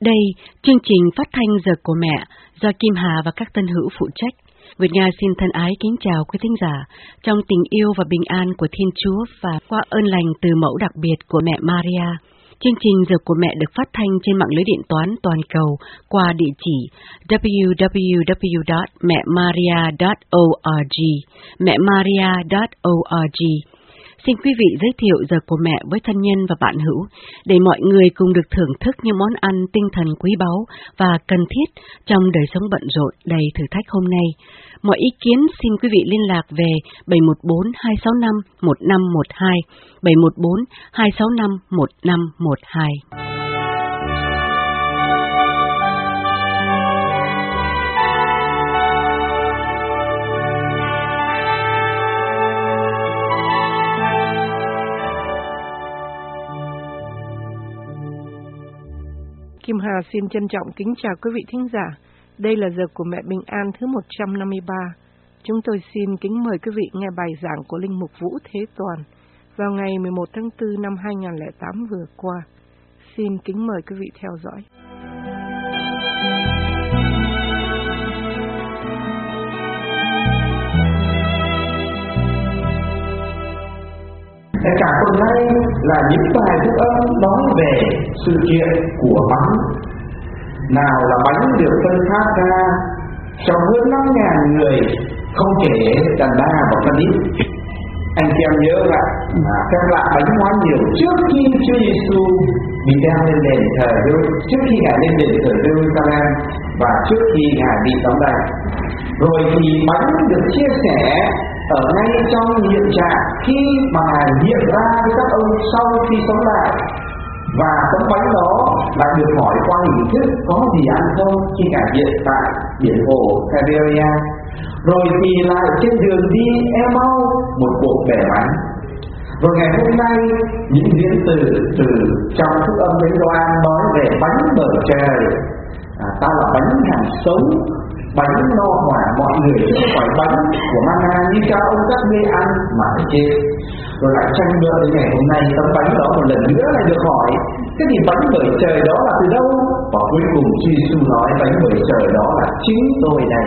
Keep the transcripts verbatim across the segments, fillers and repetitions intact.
Đây, chương trình phát thanh Giờ của Mẹ do Kim Hà và các tân hữu phụ trách. Nguyệt Nga xin thân ái kính chào quý thính giả trong tình yêu và bình an của Thiên Chúa và qua ơn lành từ mẫu đặc biệt của mẹ Maria. Chương trình Giờ của Mẹ được phát thanh trên mạng lưới điện toán toàn cầu qua địa chỉ w w w chấm mẹ maria chấm org, mẹ maria chấm org. Xin quý vị giới thiệu Giờ của Mẹ với thân nhân và bạn hữu để mọi người cùng được thưởng thức những món ăn tinh thần quý báu và cần thiết trong đời sống bận rộn đầy thử thách hôm nay. Mọi ý kiến xin quý vị liên lạc về bảy một bốn hai sáu năm một năm một hai, bảy một bốn hai sáu năm một năm một hai. Kim Hà xin trân trọng kính chào quý vị thính giả. Đây là Giờ của Mẹ Bình An thứ một trăm năm mươi ba. Chúng tôi xin kính mời quý vị nghe bài giảng của Linh Mục Vũ Thế Toàn vào ngày mười một tháng tư năm hai nghìn không trăm lẻ tám vừa qua. Xin kính mời quý vị theo dõi. Cả tuần nay là những bài phúc âm nói về sự kiện của bánh. Nào là bánh được phân phát ra cho hơn năm ngàn người, không kể đàn bà và con nít. Anh chị em nhớ lại à, các loại bánh hóa nhiều trước khi Chúa Giêsu bị đem lên đền thờ, trước khi ngài lên đền thờ Jerusalem và trước khi ngài bị đóng đày. Rồi thì bánh được chia sẻ ở ngay trong hiện trạng khi mà hiện ra với các ông sau khi sống lại, và tấm bánh đó lại được hỏi qua hình thức có gì ăn không khi ngài hiện tại biển hồ Tiberia. Rồi thì lại trên đường đi Emau một cuộc bẻ bánh. Rồi ngày hôm nay những diễn từ từ trong phúc âm Thánh Gioan nói về bánh bờ trời, à, ta là bánh hàng sống, bánh no hỏa mọi người, chứ không phải bánh của mana như cha ông các ngươi ăn mà phải chết. Rồi lại tranh luận đến ngày hôm nay tấm bánh đó một lần nữa lại được hỏi cái gì bánh bởi trời đó là từ đâu, và cuối cùng Chúa Giêsu nói bánh bởi trời đó là chính tôi này.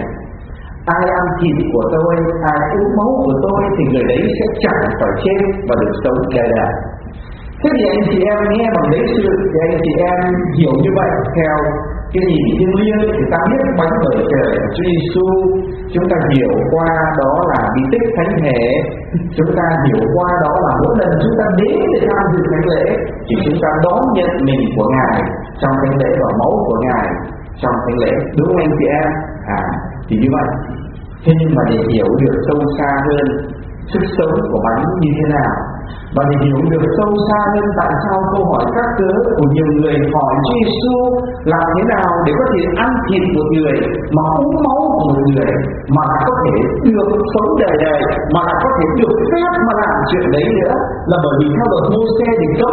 Ai ăn thịt của tôi, ai uống máu của tôi thì người đấy sẽ chẳng phải chết và được sống đời đời. Thế thì anh chị em nghe bằng đấy sự thì anh chị em hiểu như vậy theo cái nhìn thiêng liêng thì ta biết bánh bởi trời của Chúa Giêsu, chúng ta hiểu qua đó là bí tích thánh thể, chúng ta hiểu qua đó là mỗi lần chúng ta đến để tham dự thánh lễ thì chúng ta đón nhận mình của ngài trong thánh lễ và máu của ngài trong thánh lễ, đúng không anh chị em? À thì như vậy. Thế nhưng mà để hiểu được sâu xa hơn sức sống của bánh như thế nào, và để hiểu được sâu xa hơn tại sao câu hỏi các cớ của nhiều người hỏi Chúa Giêsu làm thế nào để có thể ăn thịt một người mà uống máu của một người mà có thể được sống đời đời, mà lại có thể được phép mà làm chuyện đấy nữa, là bởi vì theo luật Mô-se thì cấm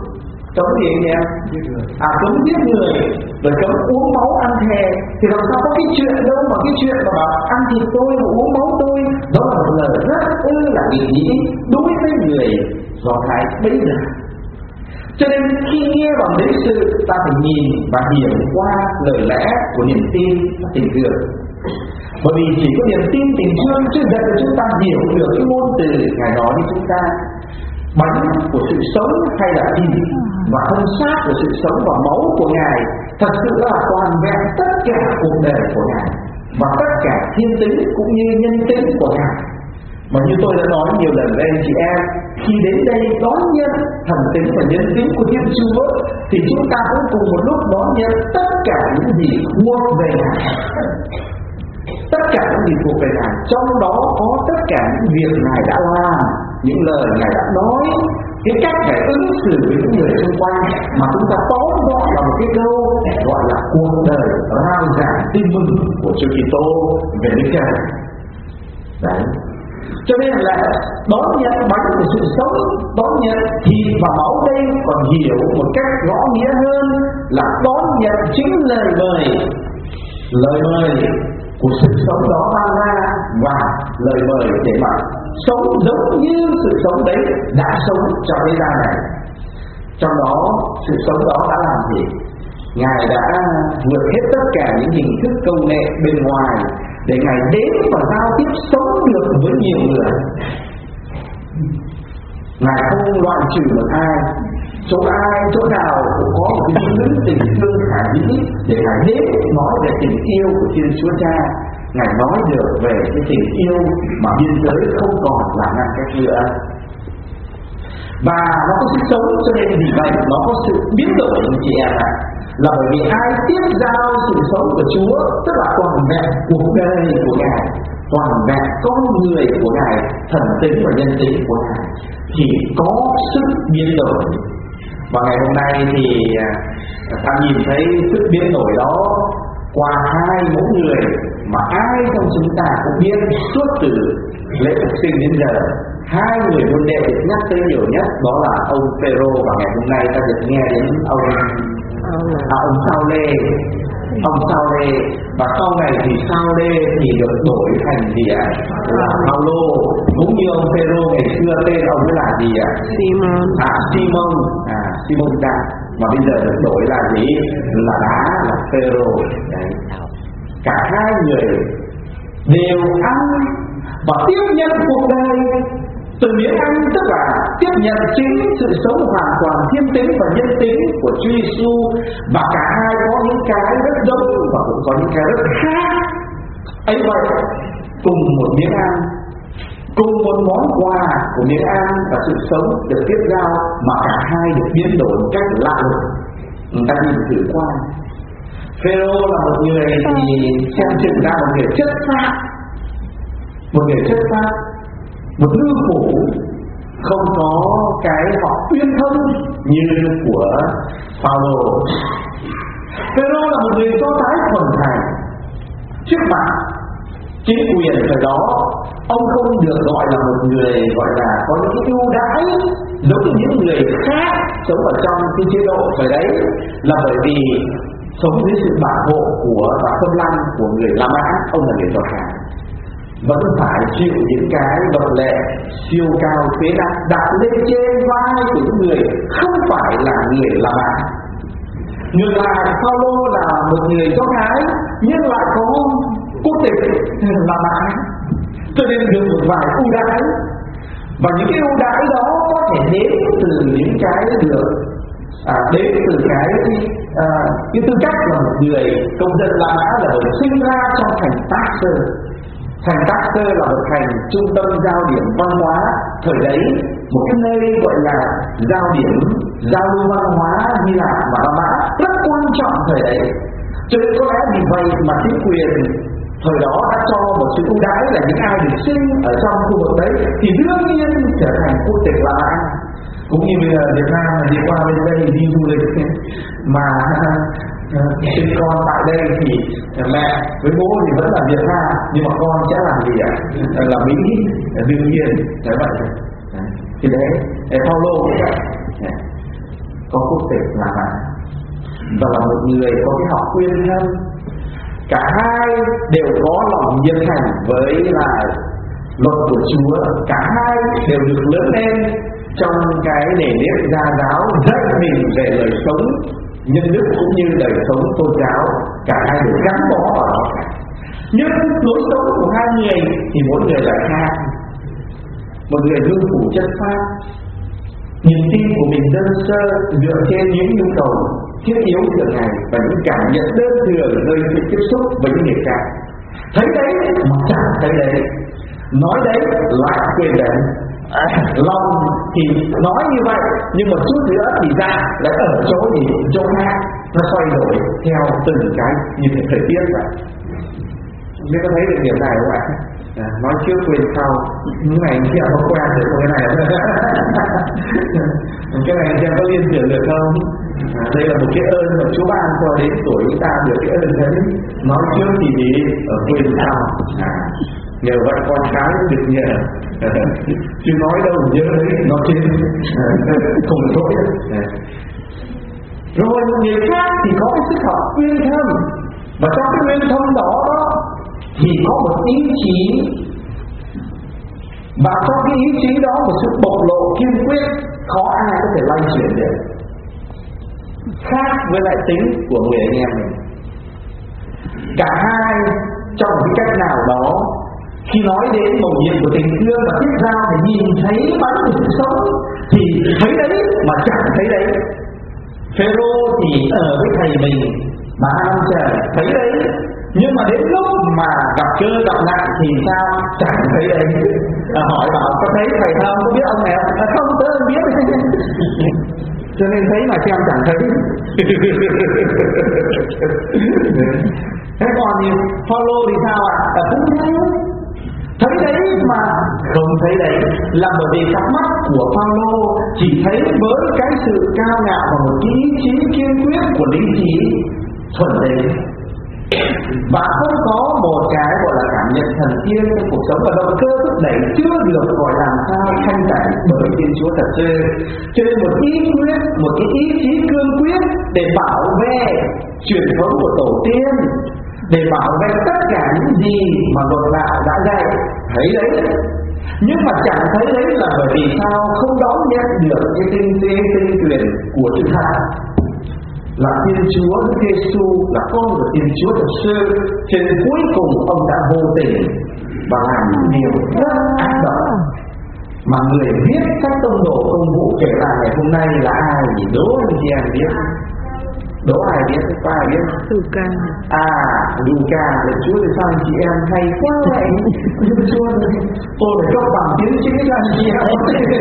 cấm gì anh em? À cấm giết người, rồi cấm uống máu ăn thề, thì làm sao có cái chuyện đâu mà cái chuyện mà bảo ăn thịt tôi và uống máu tôi, đó là một lời rất ư là nghịch nghĩ đối với người Do Thái bây giờ. Cho nên khi nghe bằng đấy sự, ta phải nhìn và hiểu qua lời lẽ của niềm tin và tình thương. Bởi vì chỉ có niềm tin tình thương chứ dẫn cho chúng ta hiểu được cái ngôn từ ngài nói với chúng ta. Bánh của sự sống hay là thịt và thân xác của sự sống và máu của ngài thật sự là toàn vẹn tất cả cuộc đời của ngài và tất cả thiên tính cũng như nhân tính của ngài. Mà như tôi đã nói nhiều lần với anh chị em, khi đến đây đón nhận thần tính và nhân tính của Thiên Chúa thì chúng ta cũng cùng một lúc đón nhận tất cả những gì thuộc về ngài, tất cả những gì thuộc về ngài, trong đó có tất cả những việc ngài đã làm, những lời ngài đã nói, cái cách ngài ứng xử với những người xung quanh, mà chúng ta tóm gọn là một cái câu gọi là cuộc đời rao giảng tin mừng của Chúa Kitô về Đức Cha. Đấy. Cho nên là đón nhận bánh của sự sống, đón nhận thịt và máu đây còn hiểu một cách rõ nghĩa hơn là đón nhận chính lời mời, lời mời của sự sống đó ban ra, và lời mời để mà sống giống như sự sống đấy đã sống cho thế gian này. Trong đó sự sống đó đã làm gì? Ngài đã vượt hết tất cả những hình thức công nghệ bên ngoài để Ngài đến và giao tiếp sống được với nhiều người. Ngài không loại trừ một ai, chỗ ai, chỗ nào cũng có một cái những tình thương khả dĩ để Ngài đến nói về tình yêu của Thiên Chúa Cha. Ngài nói được về cái tình yêu mà biên giới không còn là ngăn cách nữa. Và nó có sức sống, cho nên vì vậy nó có sự biến đổi anh chị em ạ. Là bởi vì ai tiếp giao sự sống của Chúa, tức là toàn vẹn cuộc đời của Ngài, toàn vẹn con người của Ngài, thần tính và nhân tính của Ngài, thì có sức biến đổi. Và ngày hôm nay thì ta nhìn thấy sức biến đổi đó qua hai mẫu người mà ai trong chúng ta cũng biết suốt từ lễ phục sinh đến giờ. Hai người môn đệ được nhắc tới nhiều nhất đó là ông Phêrô, và ngày hôm nay ta được nghe đến ông à, ông Sao-lê, ông Sao-lê, và sau này thì Sao-lê thì được đổi thành gì ạ? Là Phaolô. Cũng như ông Phêrô ngày xưa tên ông ấy là gì ạ? Simon. À Simon, à Simon ta, mà bây giờ được đổi là gì? Là đá, là Phêrô. Đấy. Cả hai người đều ăn và tiếp nhận cuộc đời từ miếng ăn, tức là tiếp nhận chính sự sống hoàn toàn thiên tính và nhân tính của Chúa Giêsu. Và cả hai có những cái rất giống và cũng có những cái rất khác. ấy vậy, cùng một miếng ăn, cùng một món quà của miếng ăn và sự sống được tiếp giao, mà cả hai được biến đổi một cách lạ lùng. Người ta nhìn thử qua, Phêrô là một người thì xem chừng ra một người chất phác, một người chất phác, một ngư phủ, không có cái học uyên thâm như của Phaolô. Phêrô là một người có tái thuần thành. Trước mặt chính quyền thời đó, ông không được gọi là một người gọi là có những cái ưu đãi giống như những người khác sống ở trong cái chế độ thời đấy, là bởi vì sống dưới sự bảo hộ của và xâm lăng của người La Mã. Ông là người Do Thái, vẫn phải chịu những cái luật lệ siêu cao thuế đặt đặt lên trên vai của những người không phải là người La Mã. Ngược lại, Phaolô là một người Do Thái nhưng lại có quốc tịch La Mã, cho nên được một vài ưu đãi. Và những cái ưu đãi đó có thể đến từ những cái được à, đến từ cái à, cái tư cách là một người công dân La Mã, là được sinh ra trong thành Tarsus. Thành Tarsus là một thành trung tâm giao điểm văn hóa thời đấy, một cái nơi gọi là giao điểm giao lưu văn hóa Hy Lạp và La Mã rất quan trọng thời đấy. Cho nên có lẽ vì vậy mà chính quyền thời đó đã cho một sự ưu đãi là những ai được sinh ở trong khu vực đấy thì đương nhiên trở thành quốc tịch La Mã. Cũng như bây giờ Việt Nam đi qua bên đây đi du lịch mà sinh con tại đây thì mẹ với bố thì vẫn là Việt Nam, nhưng mà con sẽ làm gì ạ? Là Mỹ, đương nhiên thế vậy. Thì đấy, Phaolô có quốc tịch La Mã và là một người có cái học uyên thâm. Cả hai đều có lòng nhiệt thành với là luật của Chúa. Cả hai đều được lớn lên trong cái nền nếp gia giáo, dạy mình về đời sống nhân đức cũng như đời sống tôn giáo. Cả hai đều gắn bó vào đó. Nhưng lối sống của hai người thì mỗi người lại khác. Một người lưu phủ chất phác, niềm tin của mình đơn sơ dựa trên những nhu cầu thiết yếu thường ngày và những cảm nhận đơn thường nơi sự tiếp xúc với những người khác. Thấy đấy mà chẳng thấy đấy, nói đấy lại quên đấy. À, lòng thì nói như vậy, nhưng mà chút nữa thì ra lại ở chỗ gì chỗ khác, nó xoay đổi theo từng cái như thế thời tiết vậy. Biết có thấy được điểm này không ạ? À, nói trước quên sau, những này anh chị em có quen được không? Cái này cái này anh chị em có liên tưởng được không? À, đây là một cái ơn mà Chúa ban cho đến tuổi chúng ta được cái ơn đấy. Nói trước thì gì ở quên sau. À, nhờ vậy con cái được nhờ, chứ nói đâu nhớ đấy nó trên cùng lỗi. Rồi một người khác thì có cái sức học uyên thâm, và trong cái uyên thâm đó thì có một ý chí, và trong cái ý chí đó một sự bộc lộ kiên quyết, khó ai có thể lay chuyển được. khác với lại tính của người anh em mình. Cả hai trong một cái cách nào đó, khi nói đến mầu nhiệm của tình thương và tiếp giao thì nhìn thấy bánh của sự sống thì thấy đấy mà chẳng thấy đấy. Phêrô thì ở với thầy mình mà năm trời thấy đấy, nhưng mà đến lúc mà gặp cơ gặp nạn thì sao chẳng thấy đấy. À, hỏi bảo có thấy thầy không, có biết ông này không? À, không, tớ không biết. Cho nên thấy mà xem chẳng thấy. Thế còn thì Phaolô thì sao ạ? À, cũng thấy thấy đấy mà không thấy đấy, là bởi vì cặp mắt của Phaolô chỉ thấy với cái sự cao ngạo và một ý chí kiên quyết của lý trí thuần đấy, và không có một cái gọi là cảm nhận thần tiên trong cuộc sống, và động cơ thúc đẩy chưa được gọi làm sao thanh tẩy bởi Thiên Chúa thật sự. Cho nên một ý quyết, một cái ý chí cương quyết để bảo vệ truyền thống của tổ tiên, để bảo vệ tất cả những gì mà luật đạo đã dạy, thấy đấy. Nhưng mà chẳng thấy đấy là bởi vì sao? Không đón nhận được cái tinh tế tinh tuyển của chữ thật là Thiên Chúa Đức Giêsu là con của Thiên Chúa thật sự. Cho nên cuối cùng ông đã vô tình và làm những điều rất ác độc. Mà người viết các tông đồ công vụ kể lại ngày hôm nay là ai thì đố anh chị em biết. Đố ai biết? Có ai biết? Luca. À, Luca. Để Chúa thì sao anh chị em hay quá vậy? Nhưng Chúa tôi phải cấp bằng tiến sĩ cho anh chị em.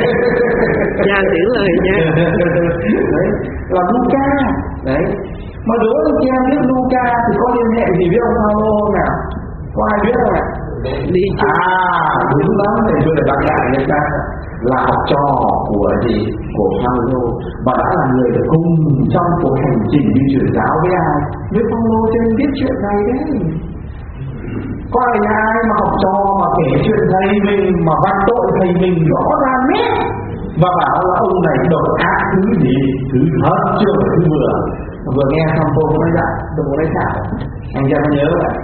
Dạ giữ lời nha. Đấy là Luca. Đấy. Mà đố anh chị em biết Luca thì có liên hệ gì với ông Phaolô không nào? Có ai biết không ạ? Đi à đúng lắm, thì tôi lại bác đại người ta là học trò của gì của Phaolô và đã là người cùng trong cuộc hành trình đi truyền giáo với ai, với Phaolô, cho nên biết chuyện này đấy. Có ai ai mà học trò mà kể chuyện thầy mình mà vạch tội thầy mình rõ ràng hết và bảo là ông này độc ác thứ gì thứ hết chưa phải thứ vừa vừa nghe xong tôi nói dạ tôi có nói chảo anh em nhớ vậy.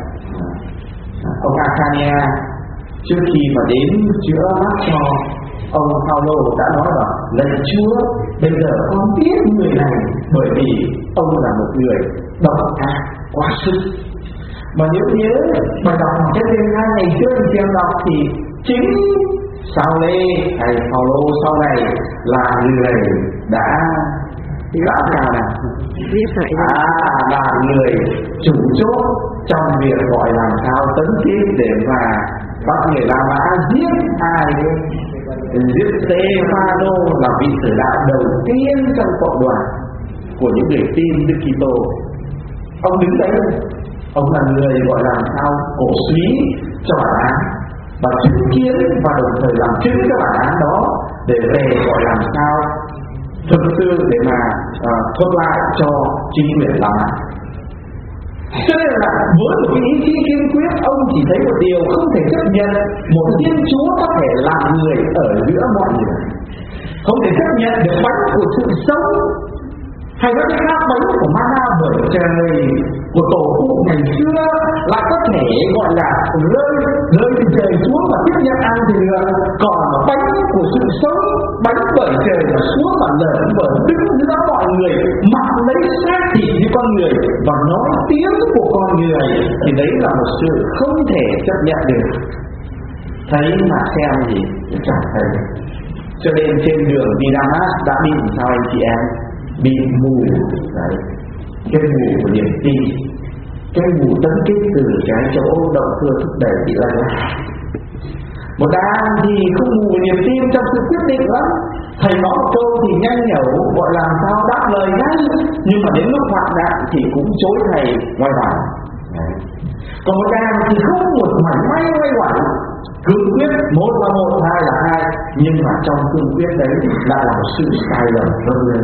Ông Acania trước khi mà đến chữa mắt cho ông Phaolô đã nói bảo lạy Chúa, bây giờ con biết người này bởi vì ông là một người độc ác quá sức. Mà nếu nhớ bài đọc học chất đêm hai ngày trước anh chị em đọc thì chính Sao Lê hay Phaolô sau này là người đã đã sao nào à là người chủ chốt trong việc gọi làm sao tấn tiếp để mà bắt người La Mã giết ai giết Stê-phano là vị tử đạo đầu tiên trong cộng đoàn của những người tin Đức Kitô. Ông đứng đấy, ông là người gọi làm sao cổ suý cho bản án và chứng kiến và đồng thời làm chứng cho bản án đó để về gọi làm sao thực sự để mà uh, thuật lại cho chính quyền La Mã. Cho nên là với một cái ý chí kiên quyết, ông chỉ thấy một điều không thể chấp nhận một Thiên Chúa có thể làm người ở giữa mọi người, không thể chấp nhận được bánh của sự sống hay nói cách khác bánh của mana bởi trời của tổ phụ ngày xưa lại có thể gọi là rơi rơi từ trời xuống và tiếp nhận ăn thì được, còn bánh của sự sống bánh bởi trời mà xuống mà lởn bởi đứng giữa mọi người mặc lấy xác thịt như con người và nói tiếng của con người thì đấy là một sự không thể chấp nhận được. Thấy mà xem gì chẳng thấy. Cho nên trên đường đi Damas đã bị sao anh chị em? Bị mù đấy, cái mù của niềm tin, cái mù tấn kích từ cái chỗ động cơ thúc đẩy bị lây lan. Một đàn thì không mù về niềm tin trong sự quyết định lắm, thầy nói một câu thì nhanh nhẩu gọi làm sao đáp lời ngay, nhưng mà đến lúc hoạn nạn thì cũng chối thầy ngoài bản. Còn một đàn thì không một mảnh may quay quẩn, cương quyết một là một, hai là hai, nhưng mà trong cương quyết đấy lại là một sự sai lầm rất lớn.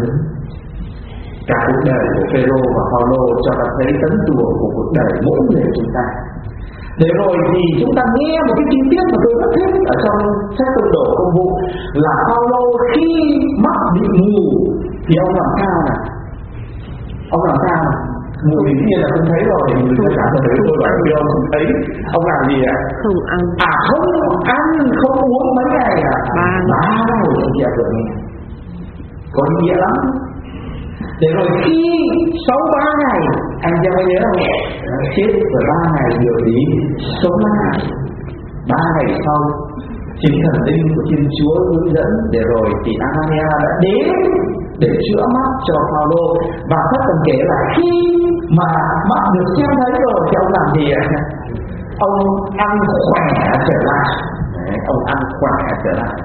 Cả cuộc đời của Phêrô và Phaolô cho ta thấy tấn tuồng của cuộc đời mỗi người chúng ta. Để rồi thì chúng ta nghe một cái chi tiết mà tôi rất thích ở trong sách tông đồ công vụ là Phaolô khi mắt bị mù thì ông làm sao nào? Ông làm sao nào? Mù thì nhiên là không thấy rồi, người ta cảm thấy tôi bảo vì ông không thấy. Ông làm gì ạ? Không ăn. À không ăn, không uống mấy ngày à? Ba Ba hồi trong nhà rồi nghe. Có ý nghĩa lắm. Để rồi khi sau ba ngày, anh chị em nhớ không? Chết rồi ba ngày được đi sống ba ngày. Ba ngày sau, chính thần linh của Thiên Chúa hướng dẫn, để rồi thì Anania đã đến để chữa mắt cho Phaolô. Và các phần kể là khi mà mắt được xem thấy rồi thì ông làm gì ạ? Ông ăn khỏe trở lại. Đấy, ông ăn khỏe trở lại.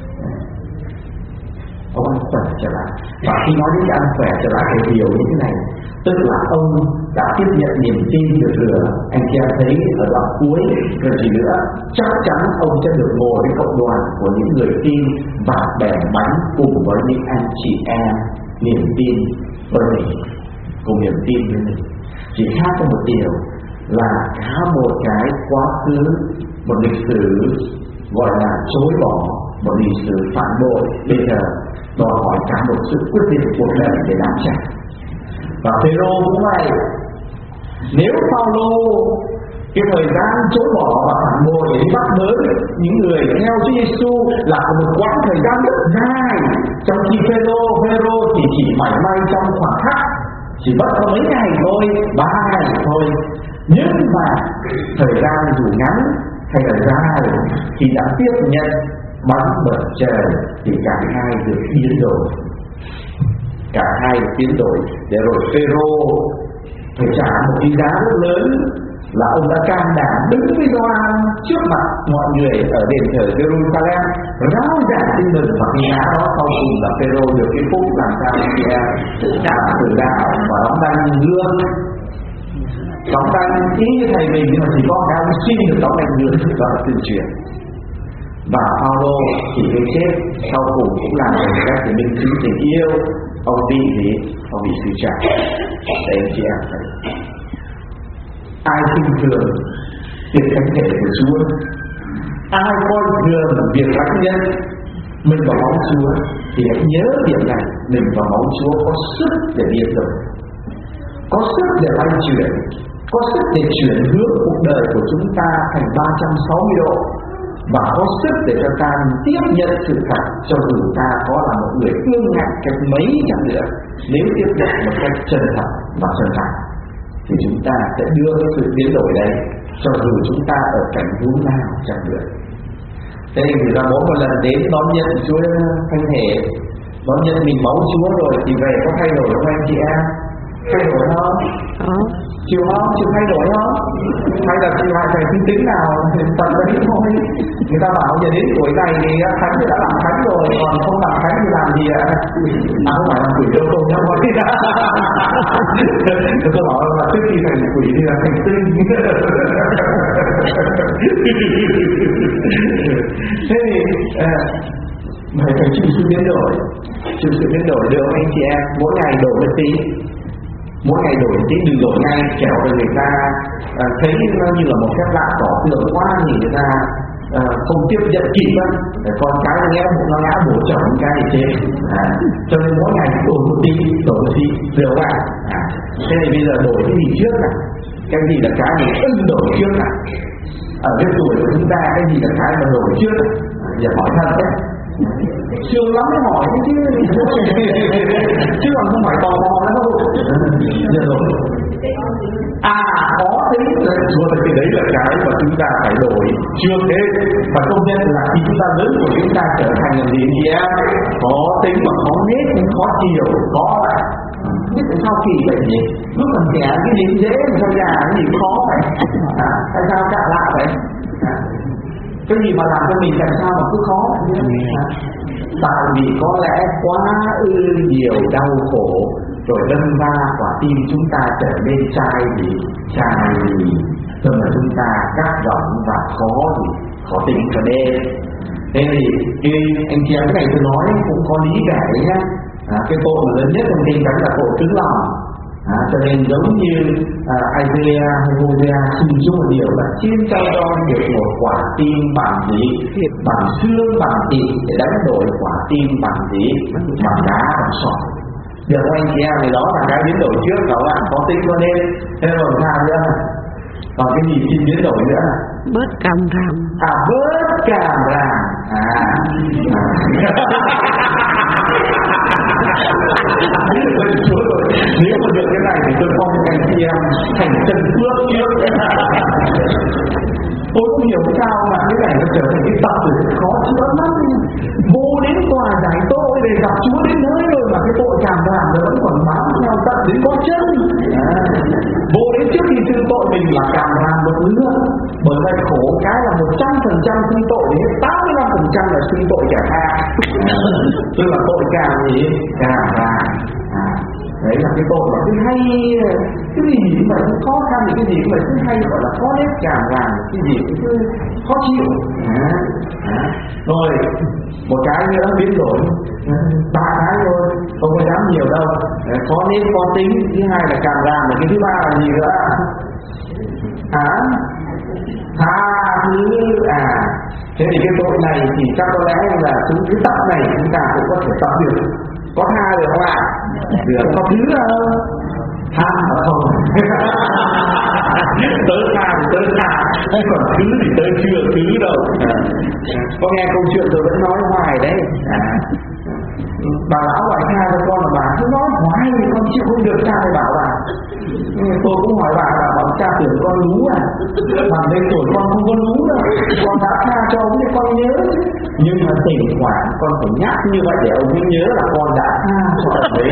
Ông ăn khỏe trở lại. Và khi nói đến ăn khỏe trở lại thì điều như thế này, tức là ông đã tiếp nhận niềm tin được rửa. Anh chị em thấy ở đoạn cuối rồi gì nữa, chắc chắn ông sẽ được ngồi với cộng đoàn của những người tin và bẻ bánh cùng với những anh chị em niềm tin với mình, cùng niềm tin với mình. Chỉ khác có một điều là cả một cái quá khứ, một lịch sử gọi là chối bỏ, một lịch sử phản bội, bây giờ đòi hỏi cả một sự quyết định cuộc đời để đáp trả. Và Phêrô cũng vậy. Nếu Phaolô cái thời gian chối bỏ và phản bội để đi bắt bớ những người theo Chúa Giêsu là một quãng thời gian rất dài, trong khi Phêrô Phêrô thì chỉ mảy may trong khoảng khắc, chỉ mất có mấy ngày thôi, ba ngày thôi. Nhưng mà thời gian dù ngắn hay là dài, thì đã tiếp nhận bánh bật trời thì cả hai được biến đổi, cả hai được biến đổi. Để rồi Phêrô phải trả một cái giá rất lớn là ông đã can đảm đứng với Gioan trước mặt mọi người ở đền thờ Jerusalem, rao giảng tin mừng. Và cái giá đó sau cùng là Phêrô được cái phúc làm sao thì trả tử đạo và đóng đăng gương. Đóng đăng ý như thầy mình, nhưng mà chỉ có cái ông xin được đóng đăng gương, đó là tuyên truyền. Và Phaolô thì cái chết sau cùng cũng là một cách để minh chứng tình yêu. Ông bị gì? Ông bị suy trạng. Đấy anh chị em thấy. Ai khinh thường việc thánh thể của Chúa, ai coi thường việc thánh nhân, mình và máu Chúa, thì hãy nhớ điểm này: mình và máu Chúa có sức để biến đổi, có sức để lay chuyển, có sức để chuyển hướng cuộc đời của chúng ta thành ba trăm sáu mươi độ, và có sức để cho ta tiếp nhận sự thật, cho dù ta có là một người ương ngạnh cách mấy chẳng nữa. Nếu tiếp nhận một cách chân thật và chân thành thì chúng ta sẽ đưa cái sự biến đổi đấy, cho dù chúng ta ở cảnh huống nào chẳng nữa. Thế nên người ta mỗi một lần đến đón nhận Chúa thánh thể, đón nhận mình máu Chúa rồi thì về có thay đổi không anh chị em? Thay đổi không? Có. Chịu không? Chịu thay đổi không? Hay là chịu lại phải tính tính nào tận đấy thôi. Người ta bảo giờ đến tuổi này thì thánh thì đã làm thánh rồi, còn không làm thánh thì làm gì ạ? À không phải làm quỷ đâu không nhau thôi. Tôi bảo là trước khi thành quỷ thì là thành tinh. Thế thì phải phải chịu sự biến đổi, chịu sự biến đổi được anh chị em, mỗi ngày đổi một tí. Mỗi ngày đổi tí, đừng đổi ngay, kẻo rồi người ta à, thấy nó như là một phép lạ tỏ tượng quá thì người ta à, không tiếp nhận kịp á, con cái nó nghe nó ngã bổ chồng cái thì chết. À, cho nên mỗi ngày đổi một tí, đổi một tí, được bạn. À, thế thì bây giờ đổi cái gì trước này, cái gì là cái mình ưng đổi trước này. Ở cái tuổi của chúng ta cái gì là cái mà đổi trước này, giờ hỏi thật đấy. Sương lắm mới hỏi chứ chứ còn không phải tò mò nữa đâu. Được rồi. À có tính là cái đấy là cái mà chúng ta phải đổi trước thế. Và công nhận là khi chúng ta lớn của chúng ta trở thành làm gì chị em? Có tính mà khó nết, khó chiều, khó lại. Biết tại sao kỳ vậy nhỉ? Lúc còn trẻ cái gì dễ, sao già cái gì khó vậy? À, tại sao cạ lạ vậy? À, cái gì mà làm cho mình làm sao mà cứ khó vậy? À, tại vì có lẽ quá ư nhiều đau khổ rồi đâm ra quả tim chúng ta trở nên chai gì chai gì, rồi mà chúng ta cắt giọng và khó gì khó tính cả đêm. Thế thì cái anh chị em cái này tôi nói cũng có lý giải đấy nhá. À, cái tội lớn nhất trong kinh thánh là tội cứng lòng. À, cho nên giống như à, Isaiah hay Hosea xin Chúa một điều là xin cho con được một quả tim bằng gì, bằng xương bằng thịt để đánh đổi quả tim bằng gì, bằng đá bằng sỏi. Được anh chị em, thì đó là cái biến đổi trước đó bạn có tính có nên. Thế rồi sao nữa? Còn cái gì xin biến đổi nữa? Bớt càm ràm. À bớt càm ràm. À, nếu mà được cái này thì tôi mong anh chị em thành chân phước trước. Tôi không hiểu sao mà cái này nó trở thành cái tập rồi khó chữa lắm. Vô đến tòa giải tội để gặp Chúa đến nơi rồi mà cái tội càng làm nó vẫn còn bám theo tận đến có chân. À, vô đến trước khi xưng tội mình là càng làm một nữa. Bởi vậy khổ cái là một trăm phần trăm xưng tội đến tám mươi lăm phần trăm là xưng tội kẻ khác. Tức là tội càng gì càng làm. À, đấy là cái tội mà cứ hay cái gì mà cứ khó khăn, cái gì mà cứ hay gọi là khó nét càng làm, cái gì cũng cứ khó chịu. À, à. Rồi một cái nữa biến đổi ba cái thôi, không có dám nhiều đâu. Khó nét khó tính, thứ hai là càng làm, và cái thứ ba là gì nữa? À, tha thứ. À, thế thì cái tội này thì chắc có lẽ là chúng cái tập này chúng ta cũng có thể tập được. Có tha được không ạ? Được. Có thứ đâu? Tha mà không. Tớ tha thì tớ tha, còn thứ thì tớ chưa thứ đâu. À, có nghe câu chuyện tôi vẫn nói hoài đấy. À, bà lão hỏi tha cho con là bà cứ nói hoài thì con chịu không được, cha thì bảo bà. Tôi cũng hỏi bà, bà bảo cha tưởng con lú à? Bà đây tuổi con không có lú đâu, con đã tha cho ông thì con nhớ. Nhưng mà thỉnh thoảng con phải nhắc như vậy để ông ấy nhớ là con đã tha cho ông đấy.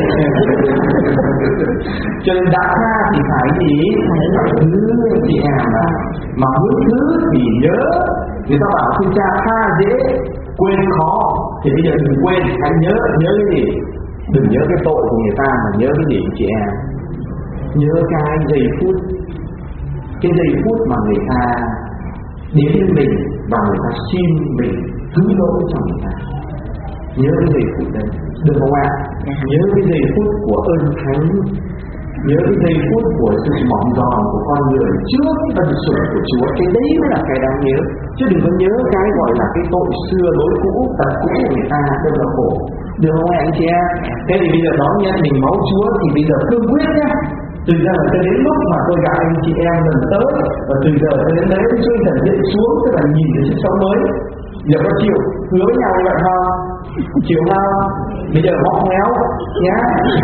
Cho nên đã tha thì phải gì? Phải thứ chị em mà. Mà hướng thứ thì nhớ. Người ta bảo khi cha tha dễ, quên khó. Thì bây giờ đừng quên, hãy nhớ. Nhớ cái gì? Đừng nhớ cái tội của người ta mà nhớ cái gì chị em? Nhớ cái giây phút, cái giây phút mà người ta đến với mình và người ta xin mình thứ lỗi cho người ta. Nhớ cái giây phút đấy, được không ạ? Nhớ cái giây phút của ơn thánh, nhớ cái giây phút của sự mỏng giòn của con người trước ân sủng của Chúa. Cái đấy mới là cái đáng nhớ, chứ đừng có nhớ cái gọi là cái tội xưa lối cũ, tật cũ của người ta, rất là khổ. Được không ạ anh chị em? Thế thì bây giờ đón nhận mình máu Chúa thì bây giờ cương quyết nhé. Từ giờ cho đến lúc mà tôi gặp anh chị em lần tới, và từ giờ cho đến đấy Chúa thần dậy xuống, tức là nhìn thấy sức sống mới. Giờ có chịu hứa với nhau như vậy không? Chịu không? Bây giờ bóc méo nhá.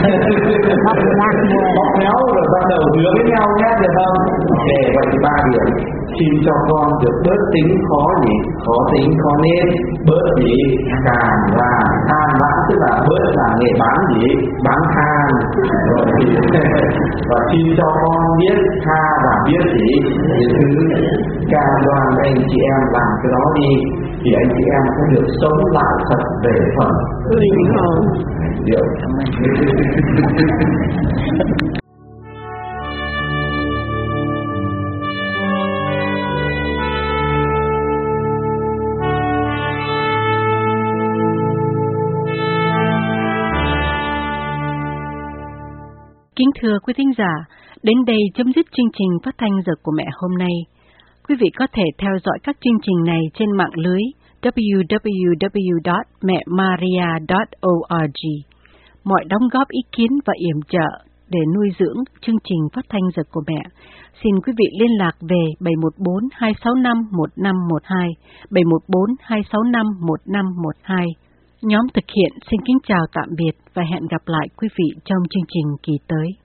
Bóc méo rồi bắt đầu hứa với nhau nhá, được không? Để vậy thì ba điểm. Xin cho con được bớt tính khó nhỉ, khó tính khó nên, bớt gì càng là than vãn, tức là bớt là nghề bán gì, bán than. Rồi thì và xin cho con biết tha và biết gì những thứ càng đoàn anh chị em làm cái đó đi, thì anh chị em sẽ được sống lại thật về phần linh hồn. Được. Kính thưa quý thính giả, đến đây chấm dứt chương trình phát thanh Giờ của Mẹ hôm nay. Quý vị có thể theo dõi các chương trình này trên mạng lưới w w w chấm mẹ maria chấm org. Mọi đóng góp ý kiến và yểm trợ để nuôi dưỡng chương trình phát thanh Giờ của Mẹ, xin quý vị liên lạc về bảy một bốn hai sáu năm một năm một hai, bảy một bốn hai sáu năm một năm một hai. Nhóm thực hiện xin kính chào tạm biệt và hẹn gặp lại quý vị trong chương trình kỳ tới.